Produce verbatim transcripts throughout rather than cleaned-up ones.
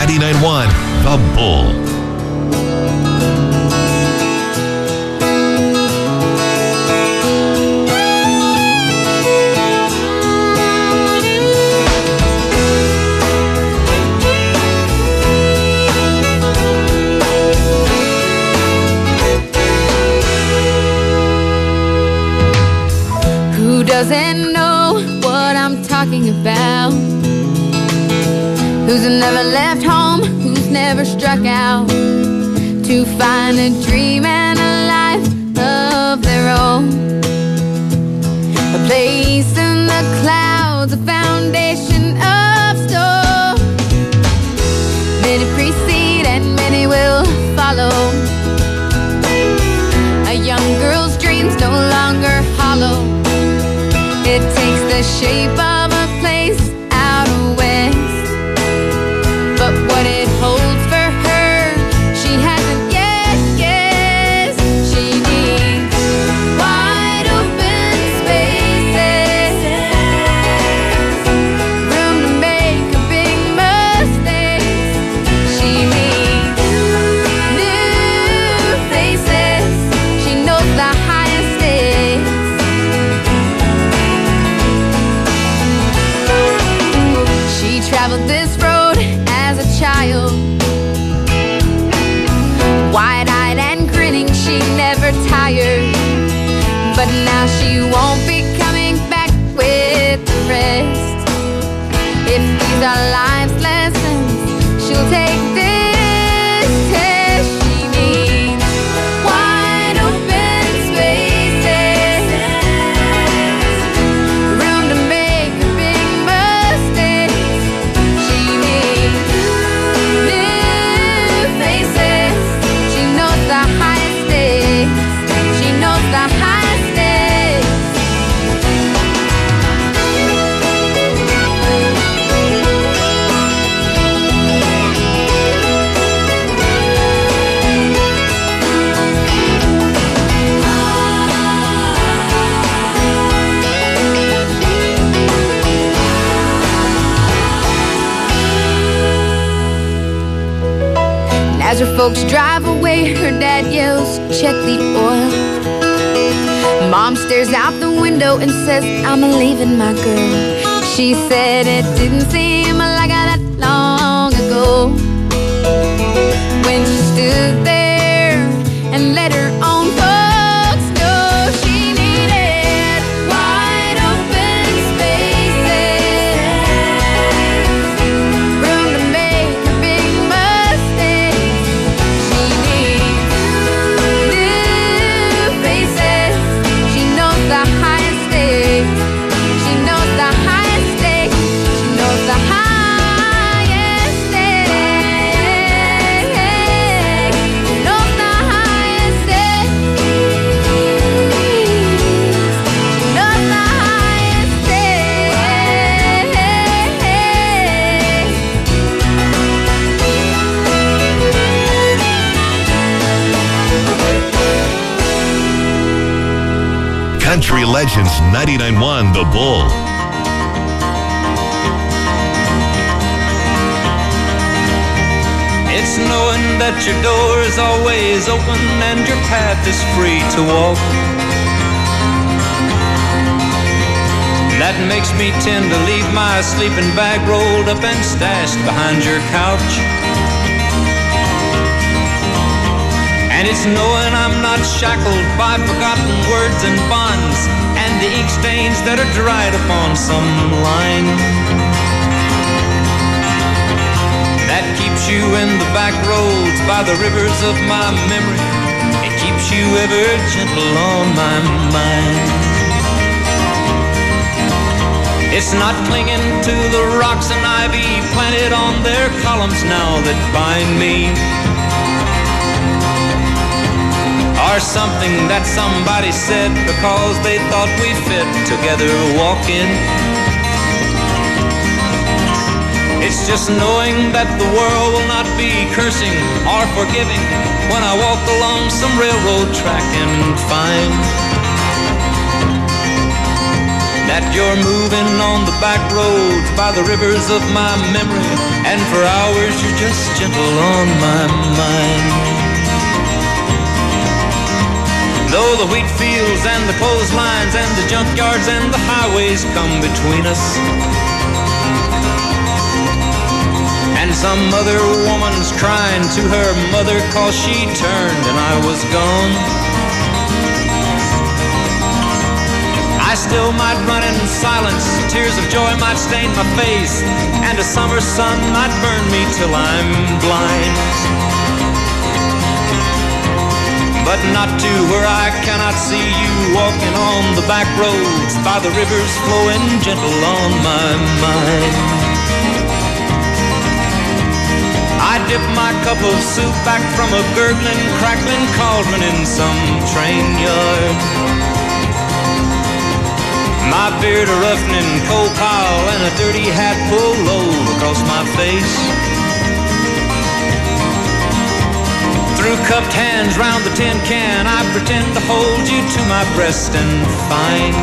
ninety-nine point one The Bull. Who doesn't know what I'm talking about? Who's never left home, who's never struck out to find a dream and a life of their own? A place in the clouds, a foundation of stone. Many precede and many will follow. A young girl's dreams no longer hollow. It takes the shape of a place out west, but what it holds for her, she hasn't yet guessed. She needs wide open spaces, room to make a big mistake. She needs new faces. She knows the highest stakes. She traveled this road as a child, wide-eyed and grinning, she never tired. But now she won't be coming back with the rest. If these are life's lessons, she'll take this test. She needs wide open spaces, room to make a big mistake. She needs new faces. She knows the highest stakes. She knows the highest stakes. And as her folks drive away, her dad yells, "Check the oil." Mom stares out the window and says, "I'm leaving my girl." She said it didn't seem like that long ago when she stood there and let her own folks know she needed wide open spaces, room to make a big mistake. She needs new faces. She knows the highest stakes. She knows the highest stakes. She knows the highest stakes. She knows the highest stakes. She knows the highest stakes. Country Legends ninety-nine point one The Bull. It's knowing that your door is always open and your path is free to walk. That makes me tend to leave my sleeping bag rolled up and stashed behind your couch. And it's knowing I'm not shackled by forgotten words and bonds and the ink stains that are dried upon some line. That keeps you in the back roads by the rivers of my memory. It keeps you ever gentle on my mind. It's not clinging to the rocks and ivy planted on their columns now that bind me, or something that somebody said because they thought we fit together walking. It's just knowing that the world will not be cursing or forgiving when I walk along some railroad track and find that you're moving on the back roads by the rivers of my memory, and for hours you're just gentle on my mind. Though the wheat fields and the clotheslines and the junkyards and the highways come between us, and some other woman's crying to her mother 'cause she turned and I was gone, I still might run in silence, tears of joy might stain my face, and a summer sun might burn me till I'm blind. But not to where I cannot see you walking on the back roads by the rivers flowing gentle on my mind. I dip my cup of soup back from a gurgling, crackling cauldron in some train yard. My beard a roughening coal pile and a dirty hat pulled low across my face. Through cupped hands round the tin can, I pretend to hold you to my breast and find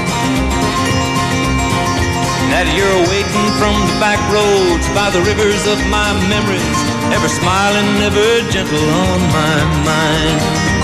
that you're waiting from the back roads by the rivers of my memories, ever smiling, ever gentle on my mind.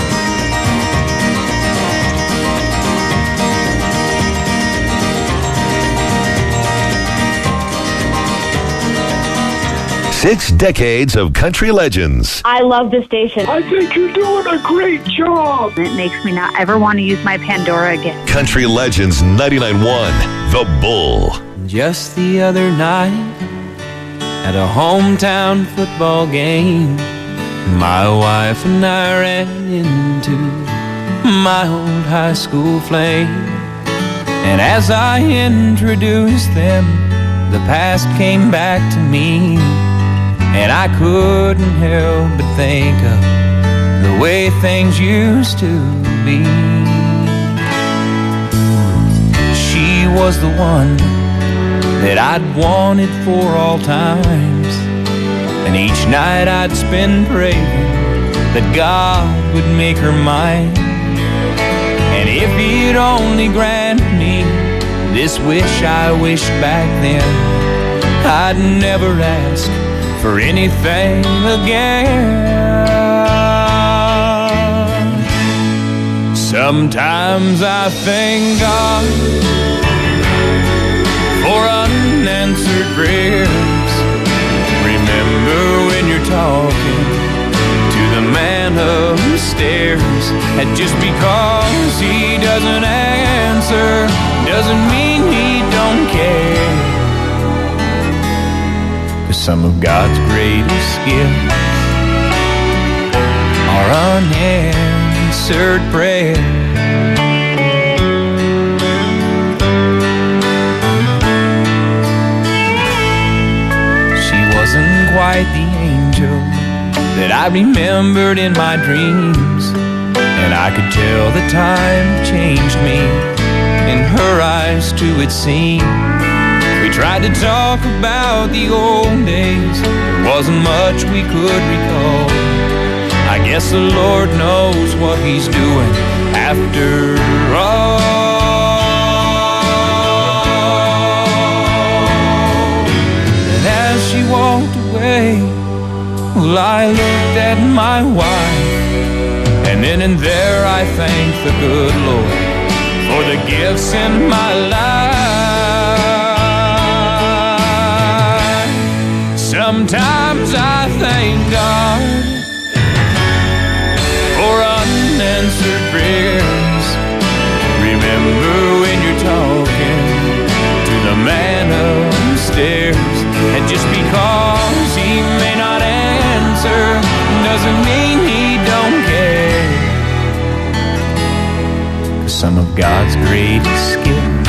Six decades of country legends. I love this station. I think you're doing a great job. It makes me not ever want to use my Pandora again. Country Legends ninety-nine point one, The Bull. Just the other night, at a hometown football game, my wife and I ran into my old high school flame. And as I introduced them, the past came back to me, and I couldn't help but think of the way things used to be. She was the one that I'd wanted for all times, and each night I'd spend praying that God would make her mine. And if He'd only grant me this wish I wished back then, I'd never ask for anything again. Sometimes I thank God for unanswered prayers. Remember when you're talking to the man upstairs, and just because he doesn't answer doesn't mean he don't care. Some of God's greatest gifts are unanswered prayer. She wasn't quite the angel that I remembered in my dreams, and I could tell the time changed me. In her eyes too it seemed. We tried to talk about the old days, there wasn't much we could recall. I guess the Lord knows what He's doing after all. And as she walked away, well, I looked at my wife, and then and there I thanked the good Lord for the gifts in my life. Sometimes I thank God for unanswered prayers. Remember when you're talking to the man upstairs, and just because he may not answer doesn't mean he don't care. 'Cause some of God's greatest gifts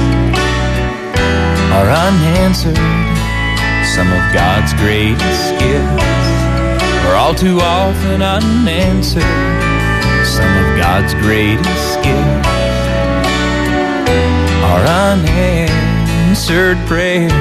are unanswered. Some of God's greatest gifts are all too often unanswered. Some of God's greatest gifts are unanswered prayer.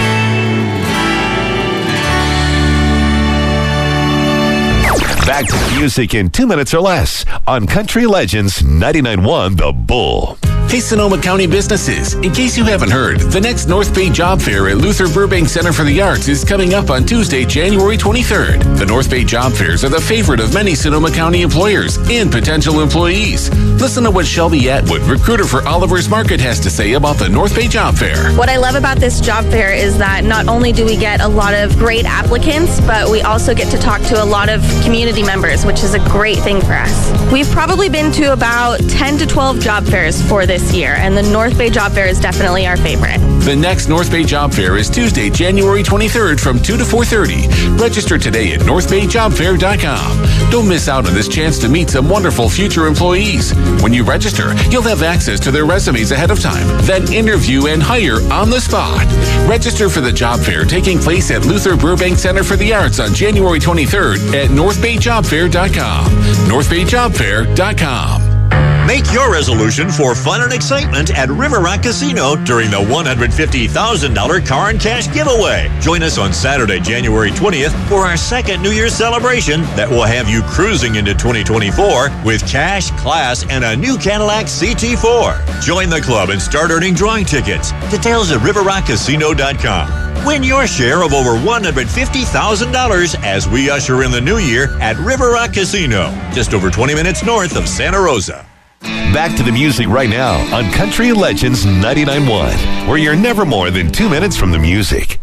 Back to Music in two minutes or less on Country Legends ninety-nine point one The Bull. Hey, Sonoma County businesses. In case you haven't heard, the next North Bay Job Fair at Luther Burbank Center for the Arts is coming up on Tuesday, January twenty-third. The North Bay Job Fairs are the favorite of many Sonoma County employers and potential employees. Listen to what Shelby Atwood, recruiter for Oliver's Market, has to say about the North Bay Job Fair. What I love about this job fair is that not only do we get a lot of great applicants, but we also get to talk to a lot of community members, which is a great thing for us. We've probably been to about ten to twelve job fairs for this year, and the North Bay Job Fair is definitely our favorite. The next North Bay Job Fair is Tuesday, January twenty-third from two to four thirty. Register today at north bay job fair dot com. Don't miss out on this chance to meet some wonderful future employees. When you register, you'll have access to their resumes ahead of time, then interview and hire on the spot. Register for the job fair taking place at Luther Burbank Center for the Arts on January twenty-third at north bay job fair dot com. north bay job fair dot com. Make your resolution for fun and excitement at River Rock Casino during the one hundred fifty thousand dollars car and cash giveaway. Join us on Saturday, January twentieth for our second New Year's celebration that will have you cruising into twenty twenty-four with cash, class, and a new Cadillac C T four. Join the club and start earning drawing tickets. Details at river rock casino dot com. Win your share of over one hundred fifty thousand dollars as we usher in the new year at River Rock Casino, just over twenty minutes north of Santa Rosa. Back to the music right now on Country Legends ninety-nine point one, where you're never more than two minutes from the music.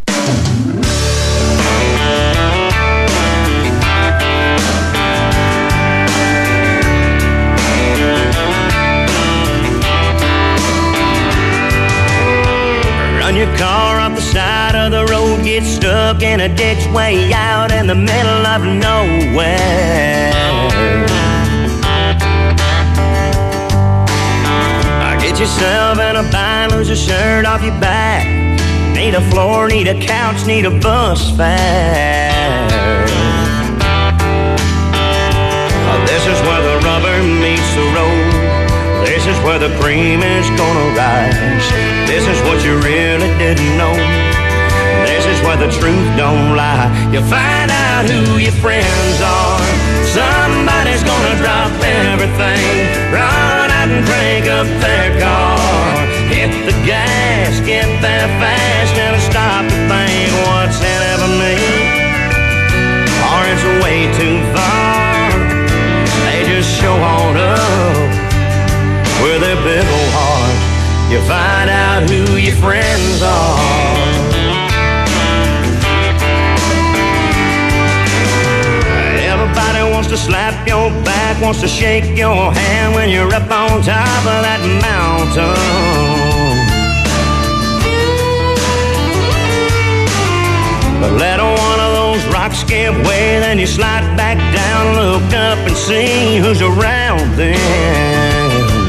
Run your car up the side of the road, get stuck in a ditch way out in the middle of nowhere. Get yourself in a bind, lose a shirt off your back. Need a floor, need a couch, need a bus fare. This is where the rubber meets the road. This is where the cream is gonna rise. This is what you really didn't know. This is where the truth don't lie. You find out who your friends are. Somebody's gonna drop everything, run out and crank up their car. Hit the gas, get there fast, and stop to think what's in it for me. Or it's way too far. They just show on up with their big old heart. You find out who your friends are. Everybody wants to slap your back, wants to shake your hand when you're up on top of that mountain. But let one of those rocks give way, then you slide back down, look up and see who's around then.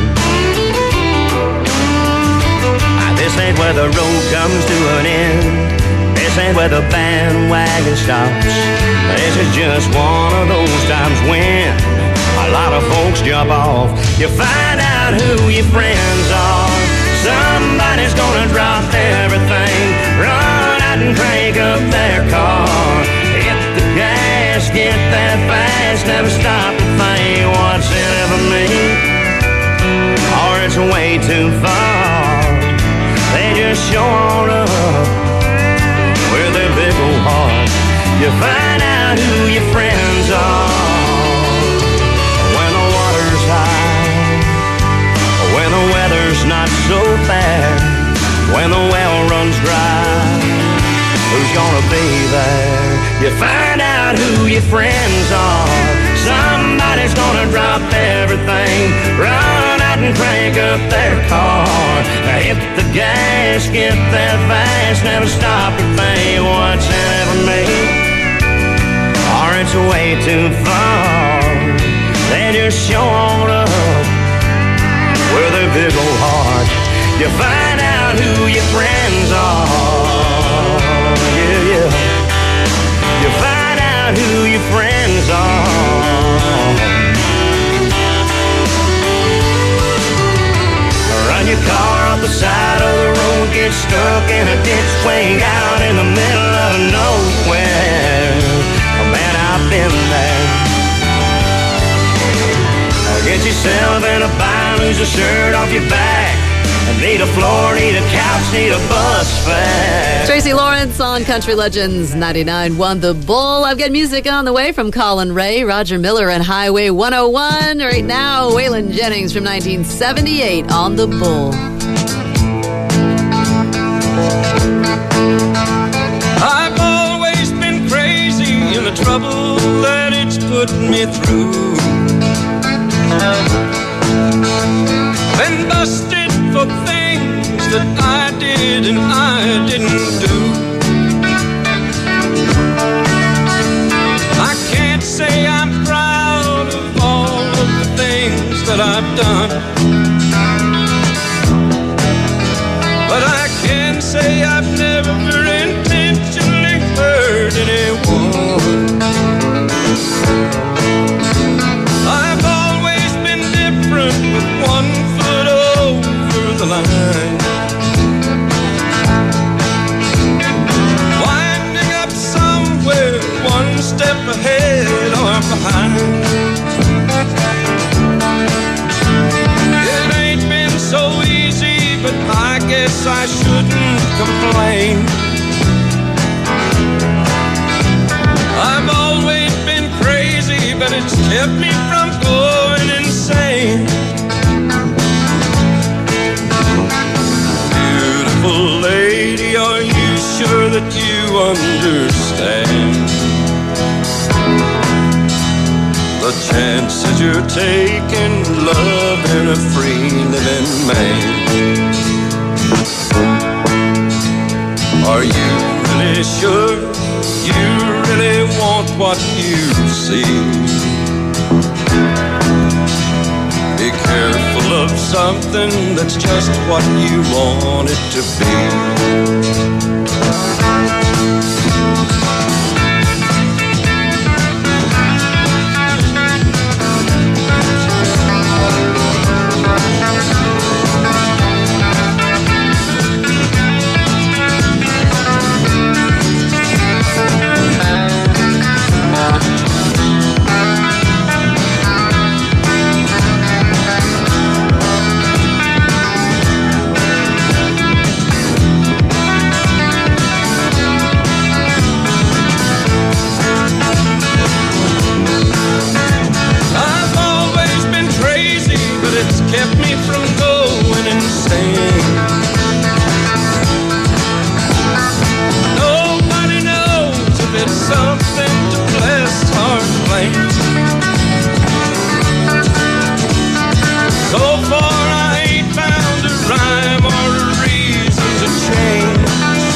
This ain't where the road comes to an end. This ain't where the bandwagon stops. This is just one of those times when a lot of folks jump off. You find out who your friends are. Somebody's gonna drop everything, run out and crank up their car. Hit the gas, get there fast, never stop to think what's in it for me. Or it's way too far. They just show on up with their big old heart. You find out who your friends are. When the water's high, when the weather's not so bad, when the well runs dry, who's gonna be there? You find out who your friends are. Somebody's gonna drop everything, run out and crank up their car. Hit the gas, get there fast, never stop to think what's in it for me. Or it's way too far. They just show on up with their big old heart. You find out who your friends are. Yeah, yeah. You find out who your friends are. Run your car up the side of the road, get stuck in a ditch way out in the middle of nowhere. Oh man, I've been there. yourself in a bind, lose a shirt off your back. Need a floor, need a couch, need a bus fare. Tracy Lawrence on Country Legends ninety-nine one The Bull. I've got music on the way from Colin Ray, Roger Miller, and Highway one oh one. Right now, Waylon Jennings from nineteen seventy-eight on The Bull. I've always been crazy in the trouble that it's put me through. Been busted for things that I did and I didn't do. I can't say I'm proud of all of the things that I've done, but I can say I've never intentionally hurt anyone. I've always been different with one foot over the line, winding up somewhere one step ahead or behind. It ain't been so easy, but I guess I shouldn't complain. I've always been crazy, but it's kept me from going insane. Beautiful lady, are you sure that you understand the chances you're taking, loving a free living man? Are you really sure you really want what you see? Be careful of something that's just what you want it to be. Kept me from going insane. Nobody knows if it's something to bless or blame. So far I ain't found a rhyme or a reason to change.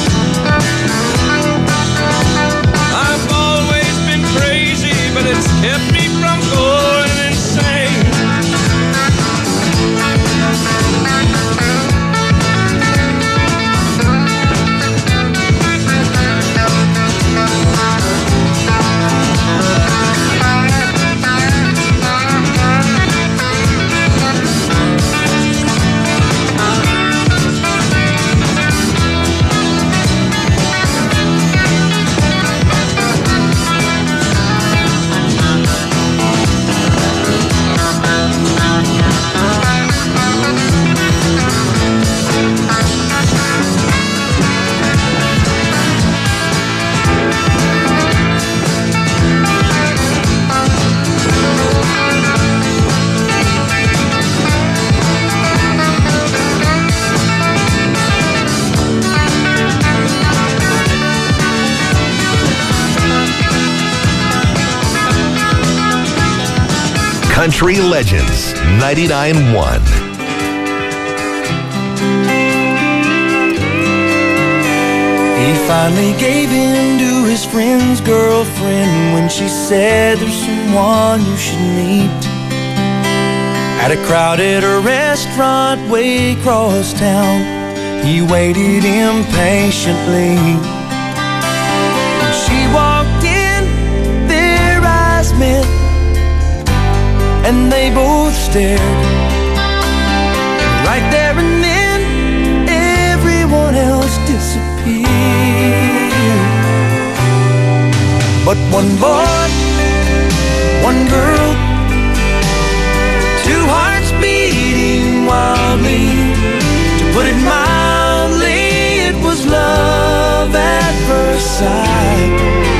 I've always been crazy, but it's kept me from going insane. Country Legends ninety-nine one. He finally gave in to his friend's girlfriend when she said there's someone you should meet. At a crowded restaurant way across town, he waited impatiently. When she walked in, their eyes met, and they both stared. Right there and then, everyone else disappeared. But one boy, one girl, two hearts side.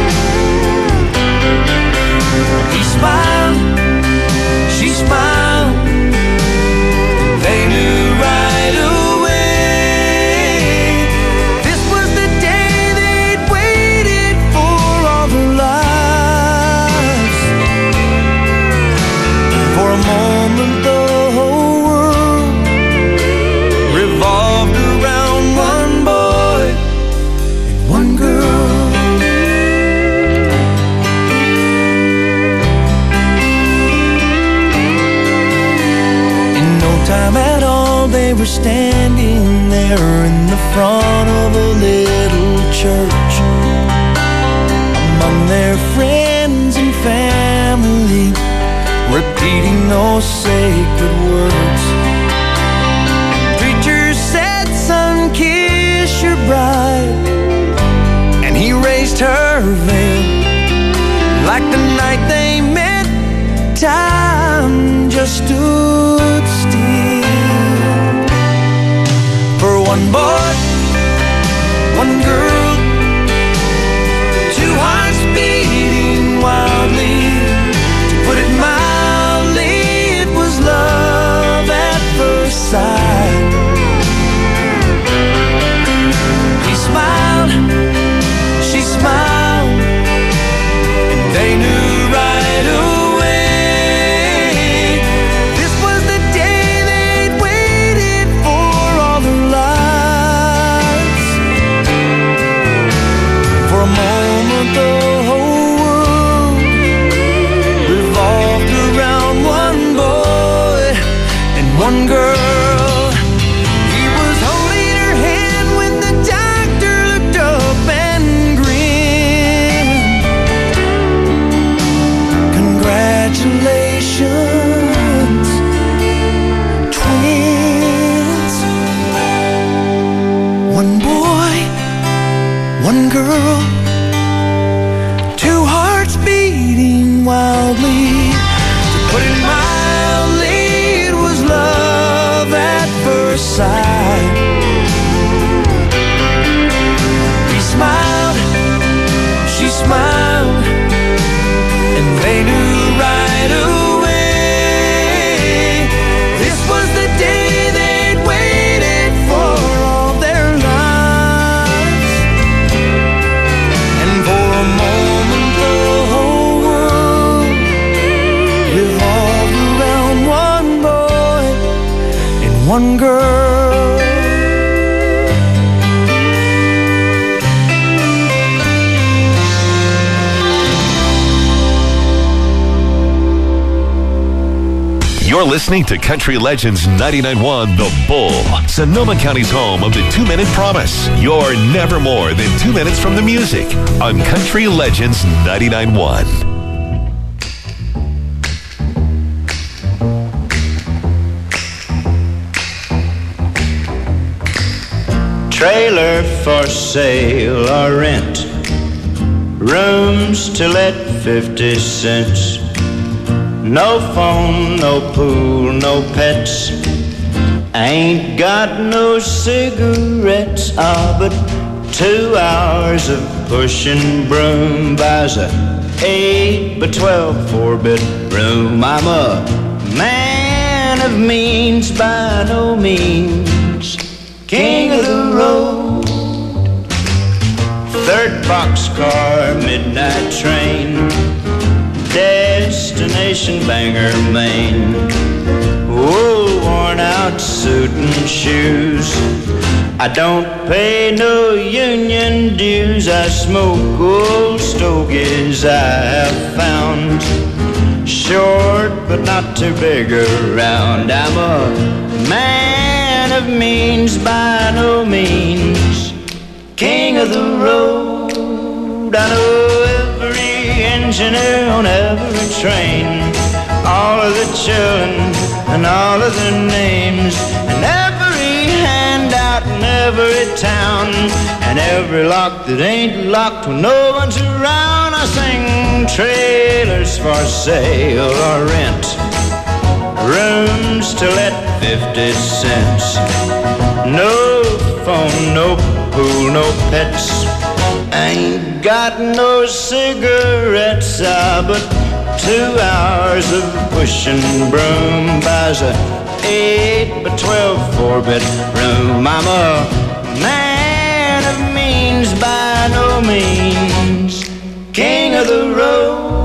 He smiled, she smiled, they knew right away. This was the day they'd waited for all their lives. For a moment the whole world revolved around one boy and one girl. In no time at all they were standing there in the front of a little church, among their friends and family, repeating those sacred words. Preacher said, son, kiss your bride, and he raised her veil. Like the night they met, time just stood still. For one boy, one girl, two hearts beating wildly. To put it mildly, it was love at first sight. He smiled, she smiled, and they knew right away. This was the day they'd waited for all their lives. For a moment the whole world revolved around one boy and one girl. He was holding her hand when the doctor looked up and grinned. Congratulations, twins. One boy, one girl, two hearts beating wildly. To put it mildly, it was love at first sight. He smiled, she smiled, and they knew right away. This was the day they'd waited for all their lives. And for a moment the whole world revolved around one boy and one girl. You're listening to Country Legends ninety-nine point one The Bull, Sonoma County's home of the two-minute promise. You're never more than two minutes from the music on Country Legends ninety-nine point one. Trailer for sale or rent, rooms to let fifty cents. No phone, no pool, no pets. Ain't got no cigarettes. Ah, but two hours of pushing broom buys a eight by twelve four-bedroom. I'm a man of means by no means, king of the road. Third boxcar, midnight train, destination Bangor, Maine. Wool worn out suit and shoes. I don't pay no union dues. I smoke old stogies I have found, short but not too big around. I'm a man of means by no means, king of the road. I know every engineer on every train, all of the children and all of their names, and every handout in every town, and every lock that ain't locked when no one's around. I sing trailers for sale or rent, rooms to let fifty cents. No phone, no pool, no pets. Ain't got no cigarettes, ah, but two hours of pushing broom buys a eight by twelve four-bedroom. I'm a man of means by no means, king of the road.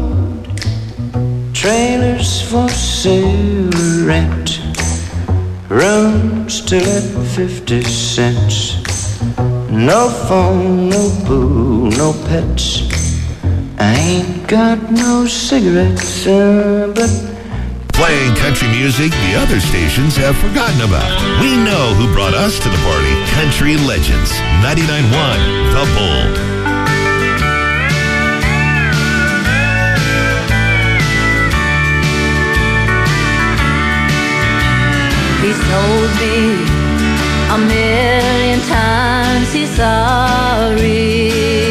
Trailers for sale or rent, rooms still at fifty cents. No phone, no pool, no pets. I ain't got no cigarettes, uh, but playing country music the other stations have forgotten about. We know who brought us to the party. Country Legends, ninety-nine point one, The Bull. He's told me a million times he's sorry.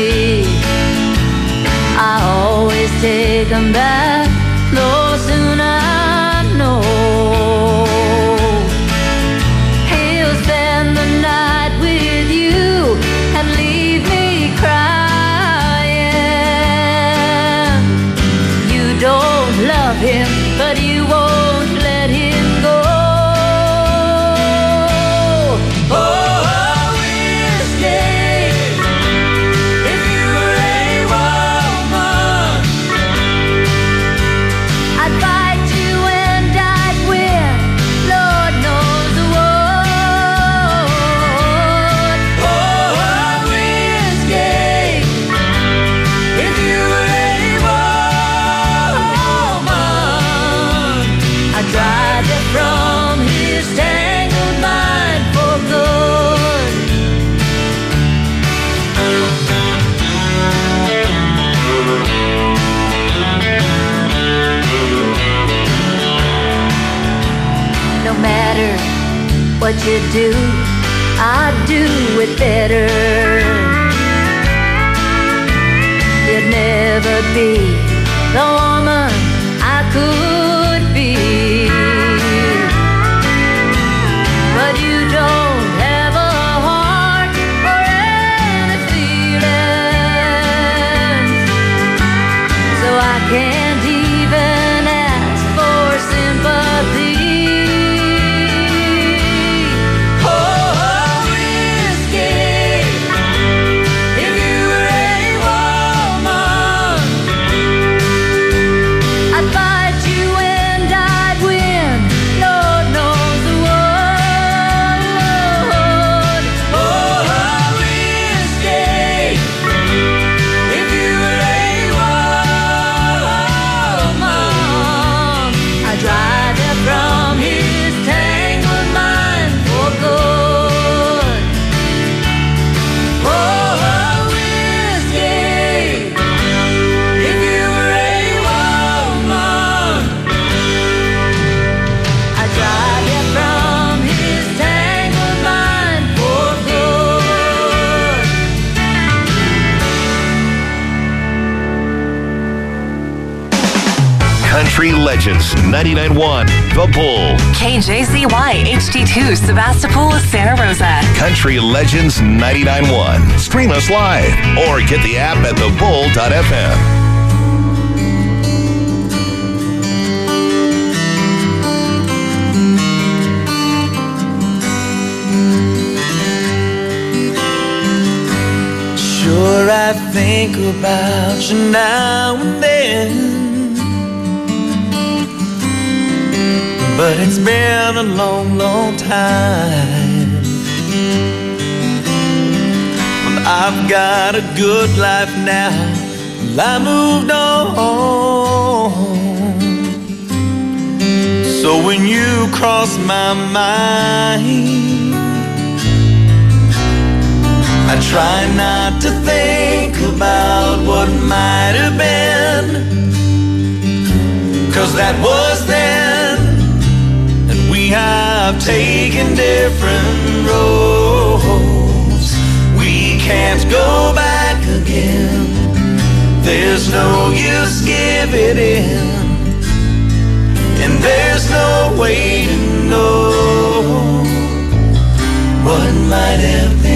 I always take him back, though soon I know he'll spend the night with you and leave me crying. You don't love him, but you won't let him go. What you do, I'd do it better. You'd never be the woman I could be, but you don't have a heart or any feelings, so I can't even ask for sympathy. Country Legends, ninety-nine point one, The Bull. K J Z Y H D two, Sebastopol, Santa Rosa. Country Legends, ninety-nine point one. Stream us live or get the app at the bull dot f m. Sure, I think about you now and then, but it's been a long, long time. Well, I've got a good life now, well, I moved on. So when you cross my mind, I try not to think about what might have been, 'cause that was then, and we have taken different roads. We can't go back again, there's no use giving in, and there's no way to know what might have been.